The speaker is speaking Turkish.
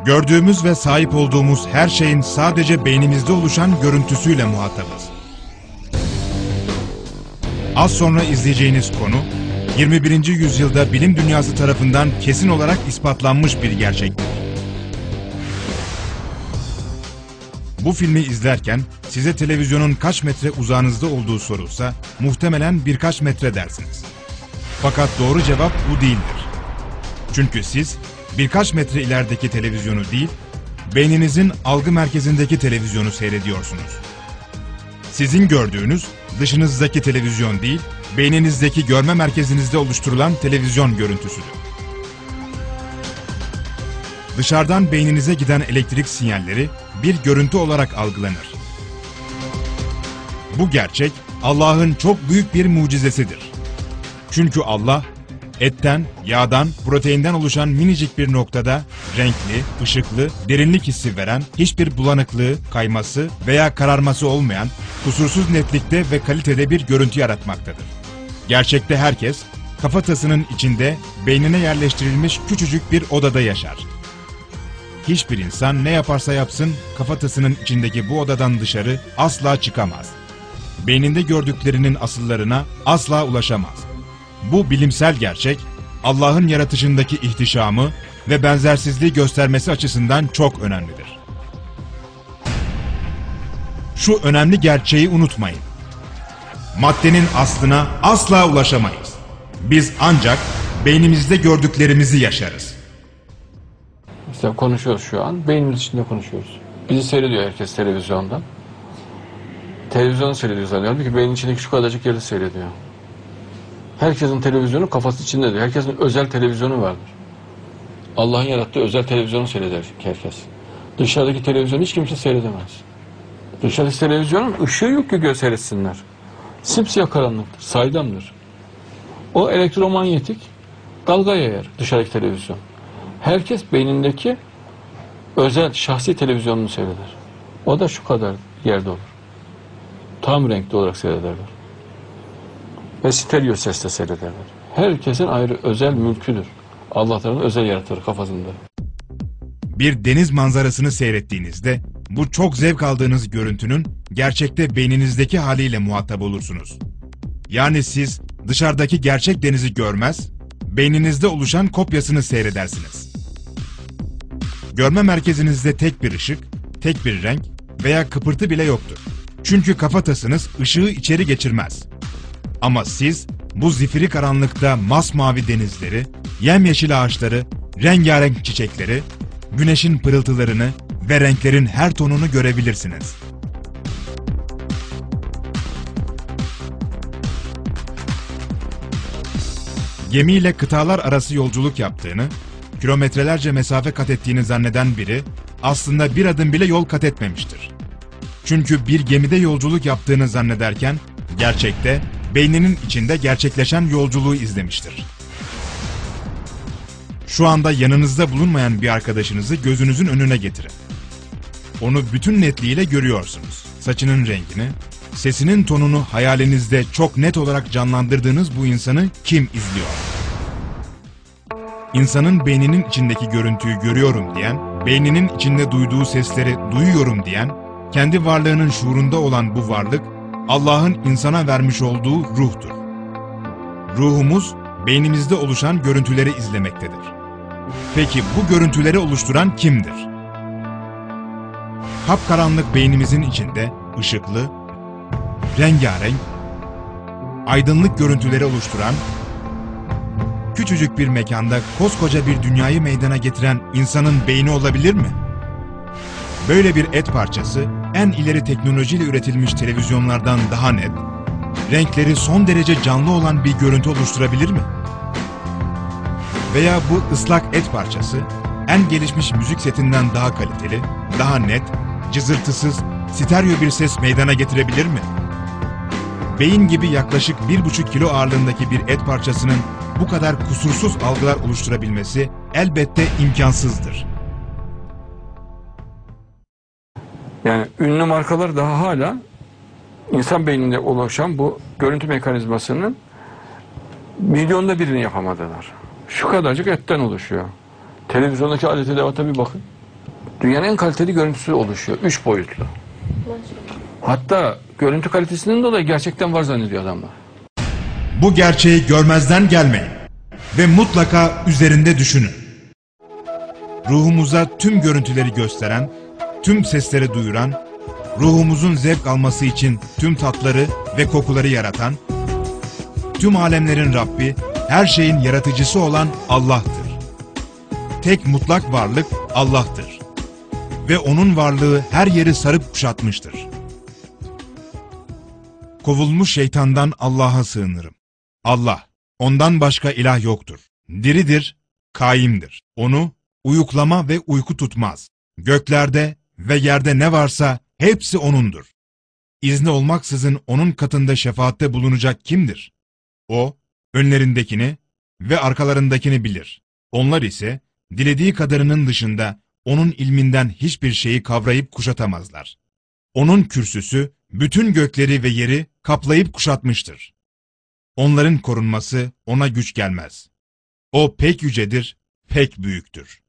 Gördüğümüz ve sahip olduğumuz her şeyin sadece beynimizde oluşan görüntüsüyle muhatabız. Az sonra izleyeceğiniz konu, 21. yüzyılda bilim dünyası tarafından kesin olarak ispatlanmış bir gerçektir. Bu filmi izlerken size televizyonun kaç metre uzağınızda olduğu sorulsa muhtemelen birkaç metre dersiniz. Fakat doğru cevap bu değildir. Çünkü siz birkaç metre ilerideki televizyonu değil, beyninizin algı merkezindeki televizyonu seyrediyorsunuz. Sizin gördüğünüz dışınızdaki televizyon değil, beyninizdeki görme merkezinizde oluşturulan televizyon görüntüsüdür. Dışarıdan beyninize giden elektrik sinyalleri bir görüntü olarak algılanır. Bu gerçek Allah'ın çok büyük bir mucizesidir. Çünkü Allah, etten, yağdan, proteinden oluşan minicik bir noktada renkli, ışıklı, derinlik hissi veren, hiçbir bulanıklığı, kayması veya kararması olmayan, kusursuz netlikte ve kalitede bir görüntü yaratmaktadır. Gerçekte herkes, kafatasının içinde beynine yerleştirilmiş küçücük bir odada yaşar. Hiçbir insan ne yaparsa yapsın, kafatasının içindeki bu odadan dışarı asla çıkamaz. Beyninde gördüklerinin asıllarına asla ulaşamaz. Bu bilimsel gerçek, Allah'ın yaratışındaki ihtişamı ve benzersizliği göstermesi açısından çok önemlidir. Şu önemli gerçeği unutmayın. Maddenin aslına asla ulaşamayız. Biz ancak beynimizde gördüklerimizi yaşarız. Mesela konuşuyoruz şu an, beynimiz içinde konuşuyoruz. Bizi seyrediyor herkes televizyondan. Televizyonu seyrediyor zannediyor. Halbuki beynin içindeki şu kadarcık yeri seyrediyor. Herkesin televizyonu kafası içindedir. Herkesin özel televizyonu vardır. Allah'ın yarattığı özel televizyonu seyreder herkes. Dışarıdaki televizyonu hiç kimse seyredemez. Dışarıdaki televizyonun ışığı yok ki seyretsinler. Simsiyah karanlıktır, saydamdır. O elektromanyetik dalga yayar dışarıdaki televizyon. Herkes beynindeki özel şahsi televizyonunu seyreder. O da şu kadar yerde olur. Tam renkli olarak seyrederler. Ve stereo sesle seyrederler. Herkesin ayrı özel mülküdür. Allah'ın özel yaratır kafasında. Bir deniz manzarasını seyrettiğinizde bu çok zevk aldığınız görüntünün gerçekte beyninizdeki haliyle muhatap olursunuz. Yani siz dışarıdaki gerçek denizi görmez, beyninizde oluşan kopyasını seyredersiniz. Görme merkezinizde tek bir ışık, tek bir renk veya kıpırtı bile yoktur. Çünkü kafatasınız ışığı içeri geçirmez. Ama siz bu zifiri karanlıkta masmavi denizleri, yemyeşil ağaçları, rengarenk çiçekleri, güneşin pırıltılarını ve renklerin her tonunu görebilirsiniz. Gemiyle kıtalar arası yolculuk yaptığını, kilometrelerce mesafe kat ettiğini zanneden biri aslında bir adım bile yol kat etmemiştir. Çünkü bir gemide yolculuk yaptığını zannederken gerçekte beyninin içinde gerçekleşen yolculuğu izlemiştir. Şu anda yanınızda bulunmayan bir arkadaşınızı gözünüzün önüne getirin. Onu bütün netliğiyle görüyorsunuz. Saçının rengini, sesinin tonunu hayalinizde çok net olarak canlandırdığınız bu insanı kim izliyor? İnsanın beyninin içindeki görüntüyü görüyorum diyen, beyninin içinde duyduğu sesleri duyuyorum diyen, kendi varlığının şuurunda olan bu varlık, Allah'ın insana vermiş olduğu ruhtur. Ruhumuz, beynimizde oluşan görüntüleri izlemektedir. Peki bu görüntüleri oluşturan kimdir? Kapkaranlık beynimizin içinde ışıklı, rengarenk, aydınlık görüntüleri oluşturan, küçücük bir mekanda koskoca bir dünyayı meydana getiren insanın beyni olabilir mi? Böyle bir et parçası, en ileri teknolojiyle üretilmiş televizyonlardan daha net, renkleri son derece canlı olan bir görüntü oluşturabilir mi? Veya bu ıslak et parçası, en gelişmiş müzik setinden daha kaliteli, daha net, cızırtısız, stereo bir ses meydana getirebilir mi? Beyin gibi yaklaşık 1,5 kilo ağırlığındaki bir et parçasının bu kadar kusursuz algılar oluşturabilmesi elbette imkansızdır. Yani ünlü markalar daha hala insan beyninde oluşan bu görüntü mekanizmasının milyonda birini yapamadılar. Şu kadarcık etten oluşuyor. Televizyondaki alet edevata bir bakın. Dünyanın en kaliteli görüntüsü oluşuyor. 3 boyutlu. Hatta görüntü kalitesinden dolayı gerçekten var zannediyor adamlar. Bu gerçeği görmezden gelmeyin ve mutlaka üzerinde düşünün. Ruhumuza tüm görüntüleri gösteren, tüm sesleri duyuran, ruhumuzun zevk alması için tüm tatları ve kokuları yaratan, tüm alemlerin Rabbi, her şeyin yaratıcısı olan Allah'tır. Tek mutlak varlık Allah'tır. Ve O'nun varlığı her yeri sarıp kuşatmıştır. Kovulmuş şeytandan Allah'a sığınırım. Allah, ondan başka ilah yoktur. Diridir, kaimdir. Onu uyuklama ve uyku tutmaz. Göklerde ve yerde ne varsa hepsi O'nundur. İzni olmaksızın O'nun katında şefaatte bulunacak kimdir? O, önlerindekini ve arkalarındakini bilir. Onlar ise, dilediği kadarının dışında O'nun ilminden hiçbir şeyi kavrayıp kuşatamazlar. O'nun kürsüsü, bütün gökleri ve yeri kaplayıp kuşatmıştır. Onların korunması O'na güç gelmez. O pek yücedir, pek büyüktür.